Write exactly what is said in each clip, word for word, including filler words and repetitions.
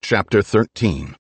Chapter thirteen.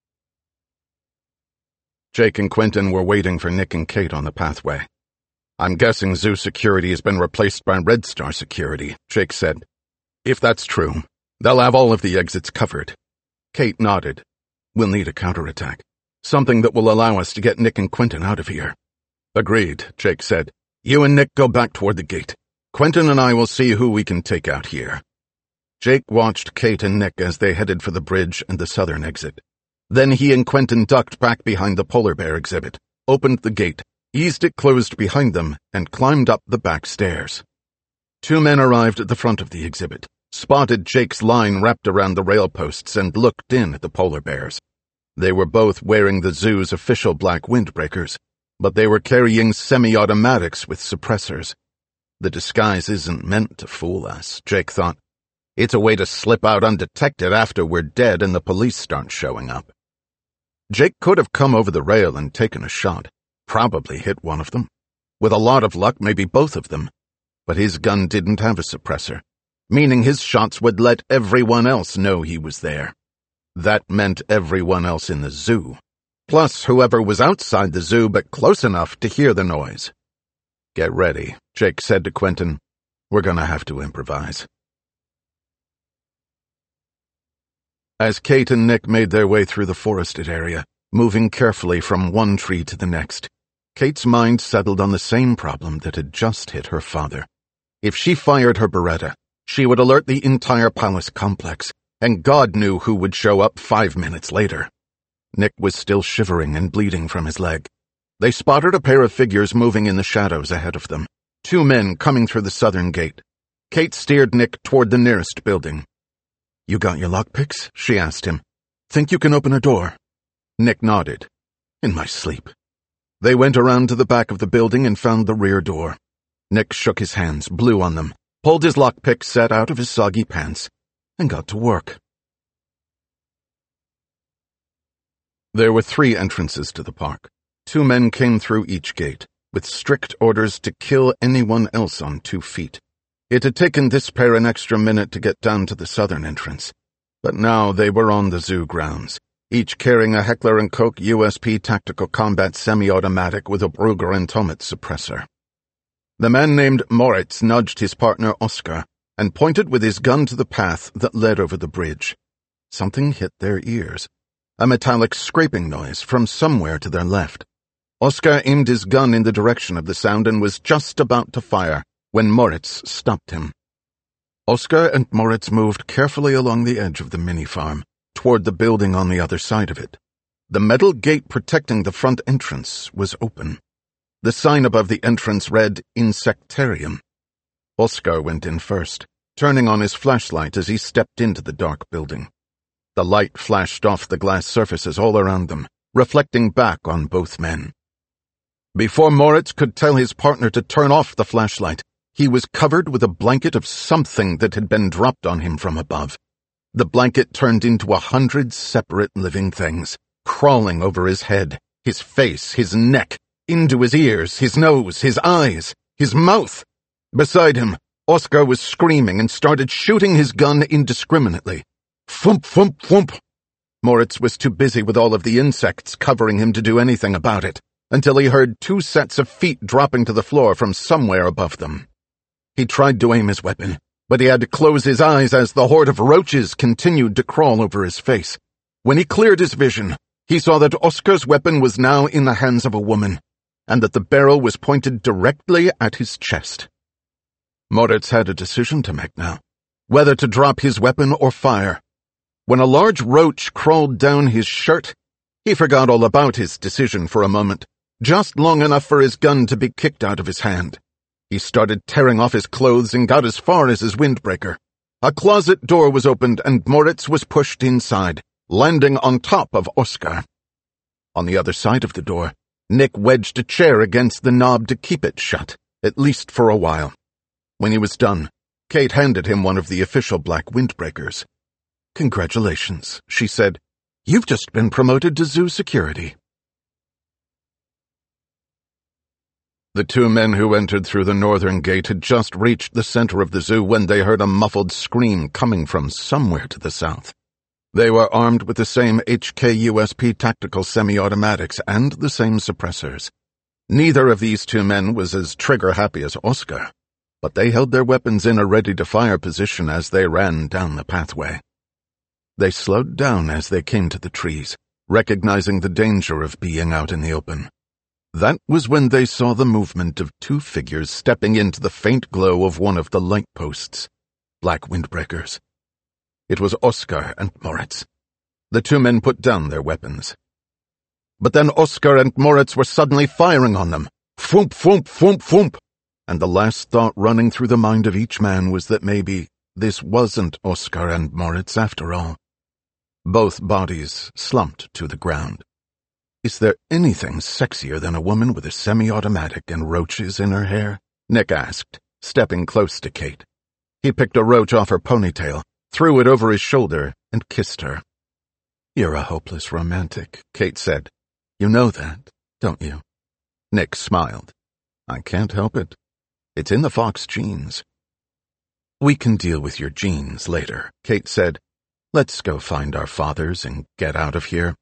Jake and Quentin were waiting for Nick and Kate on the pathway. "I'm guessing zoo security has been replaced by Red Star security," Jake said. "If that's true, they'll have all of the exits covered." Kate nodded. "We'll need a counterattack. Something that will allow us to get Nick and Quentin out of here." "Agreed," Jake said. "You and Nick go back toward the gate. Quentin and I will see who we can take out here." Jake watched Kate and Nick as they headed for the bridge and the southern exit. Then he and Quentin ducked back behind the polar bear exhibit, opened the gate, eased it closed behind them, and climbed up the back stairs. Two men arrived at the front of the exhibit, spotted Jake's line wrapped around the rail posts, and looked in at the polar bears. They were both wearing the zoo's official black windbreakers, but they were carrying semi-automatics with suppressors. The disguise isn't meant to fool us, Jake thought. It's a way to slip out undetected after we're dead and the police start showing up. Jake could have come over the rail and taken a shot, probably hit one of them. With a lot of luck, maybe both of them. But his gun didn't have a suppressor, meaning his shots would let everyone else know he was there. That meant everyone else in the zoo, plus whoever was outside the zoo but close enough to hear the noise. "Get ready," Jake said to Quentin. "We're gonna have to improvise." As Kate and Nick made their way through the forested area, moving carefully from one tree to the next, Kate's mind settled on the same problem that had just hit her father. If she fired her Beretta, she would alert the entire palace complex, and God knew who would show up five minutes later. Nick was still shivering and bleeding from his leg. They spotted a pair of figures moving in the shadows ahead of them, two men coming through the southern gate. Kate steered Nick toward the nearest building. "You got your lockpicks?" she asked him. "Think you can open a door?" Nick nodded. "In my sleep." They went around to the back of the building and found the rear door. Nick shook his hands, blew on them, pulled his lockpick set out of his soggy pants, and got to work. There were three entrances to the park. Two men came through each gate, with strict orders to kill anyone else on two feet. It had taken this pair an extra minute to get down to the southern entrance, but now they were on the zoo grounds, each carrying a Heckler and Koch U S P Tactical Combat Semi-Automatic with a Brugger and Tomet suppressor. The man named Moritz nudged his partner Oscar and pointed with his gun to the path that led over the bridge. Something hit their ears, a metallic scraping noise from somewhere to their left. Oscar aimed his gun in the direction of the sound and was just about to fire when Moritz stopped him. Oscar and Moritz moved carefully along the edge of the mini-farm, toward the building on the other side of it. The metal gate protecting the front entrance was open. The sign above the entrance read, "Insectarium." Oscar went in first, turning on his flashlight as he stepped into the dark building. The light flashed off the glass surfaces all around them, reflecting back on both men. Before Moritz could tell his partner to turn off the flashlight, he was covered with a blanket of something that had been dropped on him from above. The blanket turned into a hundred separate living things, crawling over his head, his face, his neck, into his ears, his nose, his eyes, his mouth. Beside him, Oscar was screaming and started shooting his gun indiscriminately. Thump, thump, thump. Moritz was too busy with all of the insects covering him to do anything about it, until he heard two sets of feet dropping to the floor from somewhere above them. He tried to aim his weapon, but he had to close his eyes as the horde of roaches continued to crawl over his face. When he cleared his vision, he saw that Oscar's weapon was now in the hands of a woman, and that the barrel was pointed directly at his chest. Moritz had a decision to make now, whether to drop his weapon or fire. When a large roach crawled down his shirt, he forgot all about his decision for a moment, just long enough for his gun to be kicked out of his hand. He started tearing off his clothes and got as far as his windbreaker. A closet door was opened and Moritz was pushed inside, landing on top of Oscar. On the other side of the door, Nick wedged a chair against the knob to keep it shut, at least for a while. When he was done, Kate handed him one of the official black windbreakers. "Congratulations," she said. "You've just been promoted to zoo security." The two men who entered through the northern gate had just reached the center of the zoo when they heard a muffled scream coming from somewhere to the south. They were armed with the same H K U S P tactical semi-automatics and the same suppressors. Neither of these two men was as trigger-happy as Oscar, but they held their weapons in a ready-to-fire position as they ran down the pathway. They slowed down as they came to the trees, recognizing the danger of being out in the open. That was when they saw the movement of two figures stepping into the faint glow of one of the light posts, black windbreakers. It was Oscar and Moritz. The two men put down their weapons. But then Oscar and Moritz were suddenly firing on them. Foomp, foomp, foomp, foomp. And the last thought running through the mind of each man was that maybe this wasn't Oscar and Moritz after all. Both bodies slumped to the ground. Is there anything sexier than a woman with a semi-automatic and roaches in her hair? Nick asked, stepping close to Kate. He picked a roach off her ponytail, threw it over his shoulder, and kissed her. You're a hopeless romantic, Kate said. You know that, don't you? Nick smiled. I can't help it. It's in the Fox genes. We can deal with your genes later, Kate said. Let's go find our fathers and get out of here.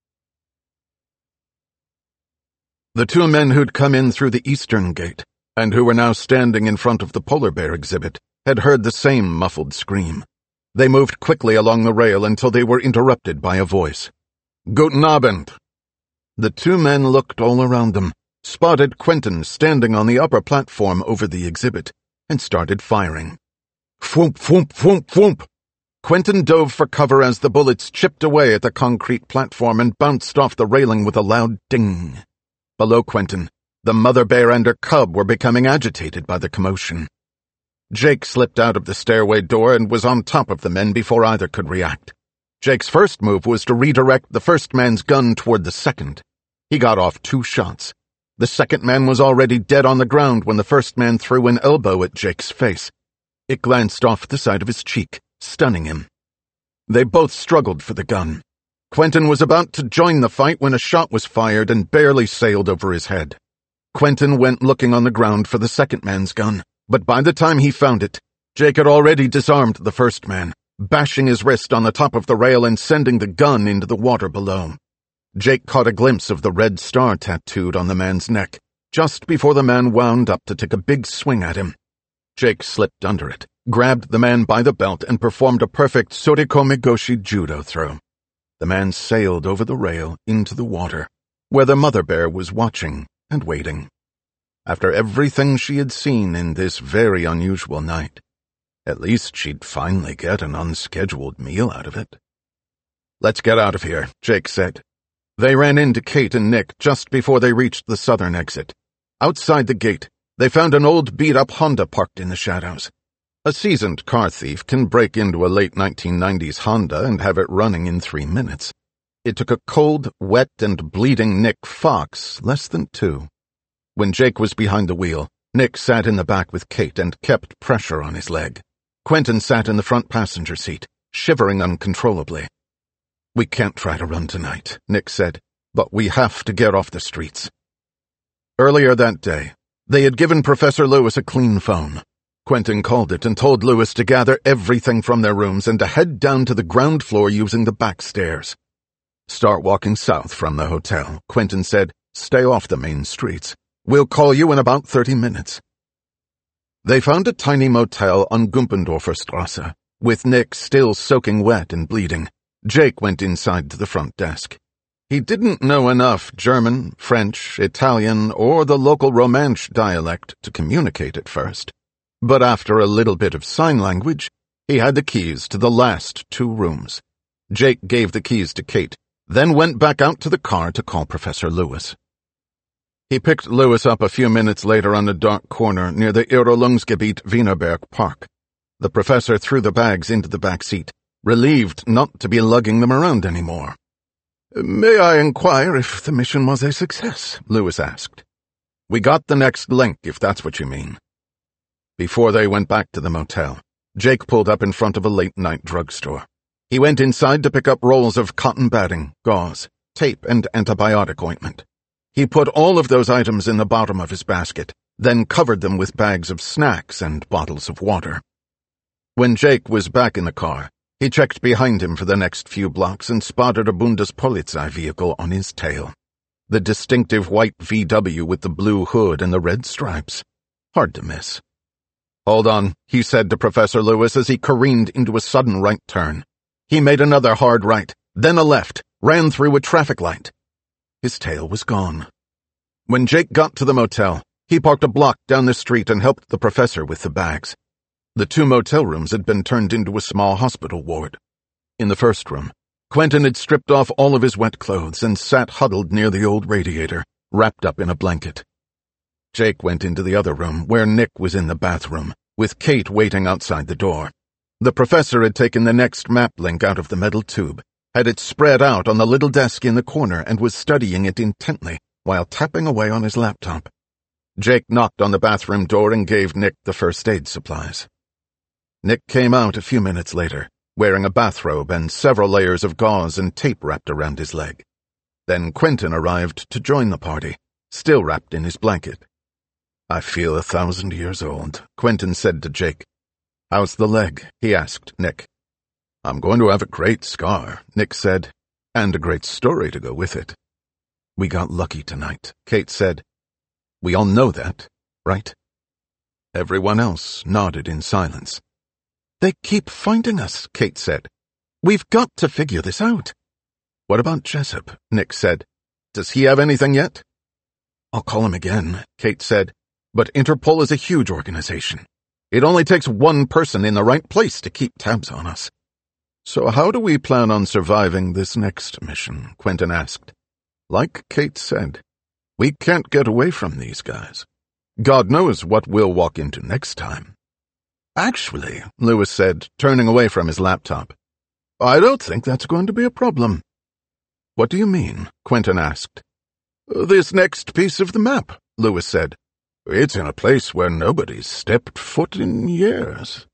The two men who'd come in through the eastern gate, and who were now standing in front of the polar bear exhibit, had heard the same muffled scream. They moved quickly along the rail until they were interrupted by a voice. Guten Abend! The two men looked all around them, spotted Quentin standing on the upper platform over the exhibit, and started firing. Foomp, foomp, foomp, foomp! Quentin dove for cover as the bullets chipped away at the concrete platform and bounced off the railing with a loud ding. Below Quentin, the mother bear and her cub were becoming agitated by the commotion. Jake slipped out of the stairway door and was on top of the men before either could react. Jake's first move was to redirect the first man's gun toward the second. He got off two shots. The second man was already dead on the ground when the first man threw an elbow at Jake's face. It glanced off the side of his cheek, stunning him. They both struggled for the gun. Quentin was about to join the fight when a shot was fired and barely sailed over his head. Quentin went looking on the ground for the second man's gun, but by the time he found it, Jake had already disarmed the first man, bashing his wrist on the top of the rail and sending the gun into the water below. Jake caught a glimpse of the red star tattooed on the man's neck, just before the man wound up to take a big swing at him. Jake slipped under it, grabbed the man by the belt, and performed a perfect Sorikomigoshi judo throw. The man sailed over the rail into the water, where the mother bear was watching and waiting. After everything she had seen in this very unusual night, at least she'd finally get an unscheduled meal out of it. Let's get out of here, Jake said. They ran into Kate and Nick just before they reached the southern exit. Outside the gate, they found an old beat-up Honda parked in the shadows. A seasoned car thief can break into a late nineteen nineties Honda and have it running in three minutes. It took a cold, wet, and bleeding Nick Fox less than two. When Jake was behind the wheel, Nick sat in the back with Kate and kept pressure on his leg. Quentin sat in the front passenger seat, shivering uncontrollably. We can't try to run tonight, Nick said, but we have to get off the streets. Earlier that day, they had given Professor Lewis a clean phone. Quentin called it and told Lewis to gather everything from their rooms and to head down to the ground floor using the back stairs. Start walking south from the hotel, Quentin said. Stay off the main streets. We'll call you in about thirty minutes. They found a tiny motel on Gumpendorfer Strasse, with Nick still soaking wet and bleeding. Jake went inside to the front desk. He didn't know enough German, French, Italian, or the local Romansh dialect to communicate at first. But after a little bit of sign language, he had the keys to the last two rooms. Jake gave the keys to Kate, then went back out to the car to call Professor Lewis. He picked Lewis up a few minutes later on a dark corner near the Erholungsgebiet Wienerberg Park. The professor threw the bags into the back seat, relieved not to be lugging them around anymore. May I inquire if the mission was a success? Lewis asked. We got the next link, if that's what you mean. Before they went back to the motel, Jake pulled up in front of a late-night drugstore. He went inside to pick up rolls of cotton batting, gauze, tape, and antibiotic ointment. He put all of those items in the bottom of his basket, then covered them with bags of snacks and bottles of water. When Jake was back in the car, He checked behind him for the next few blocks and spotted a Bundespolizei vehicle on his tail. The distinctive white V W with the blue hood and the red stripes. Hard to miss. "Hold on," he said to Professor Lewis as he careened into a sudden right turn. He made another hard right, then a left, ran through a traffic light. His tail was gone. When Jake got to the motel, he parked a block down the street and helped the professor with the bags. The two motel rooms had been turned into a small hospital ward. In the first room, Quentin had stripped off all of his wet clothes and sat huddled near the old radiator, wrapped up in a blanket. Jake went into the other room, where Nick was in the bathroom, with Kate waiting outside the door. The professor had taken the next map link out of the metal tube, had it spread out on the little desk in the corner, and was studying it intently while tapping away on his laptop. Jake knocked on the bathroom door and gave Nick the first aid supplies. Nick came out a few minutes later, wearing a bathrobe and several layers of gauze and tape wrapped around his leg. Then Quentin arrived to join the party, still wrapped in his blanket. "I feel a thousand years old," Quentin said to Jake. "How's the leg?" he asked Nick. "I'm going to have a great scar," Nick said, "and a great story to go with it." "We got lucky tonight," Kate said. "We all know that, right?" Everyone else nodded in silence. "They keep finding us," Kate said. "We've got to figure this out." "What about Jessup?" Nick said. "Does he have anything yet?" "I'll call him again," Kate said. "But Interpol is a huge organization. It only takes one person in the right place to keep tabs on us." "So how do we plan on surviving this next mission?" Quentin asked. "Like Kate said, we can't get away from these guys. God knows what we'll walk into next time." "Actually," Lewis said, turning away from his laptop, "I don't think that's going to be a problem." "What do you mean?" Quentin asked. "This next piece of the map," Lewis said. "It's in a place where nobody's stepped foot in years."